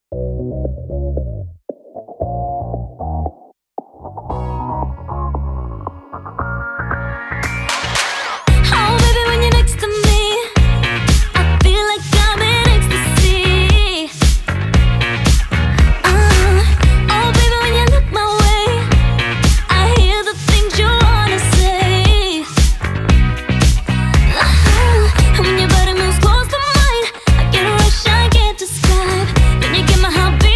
Oh, baby, when you're next to me, I feel like I'm in ecstasy. Oh, baby, when you look my way, I hear the things you wanna say. And when your body moves close to mine, I get a rush I can't describe. Then you get my heart.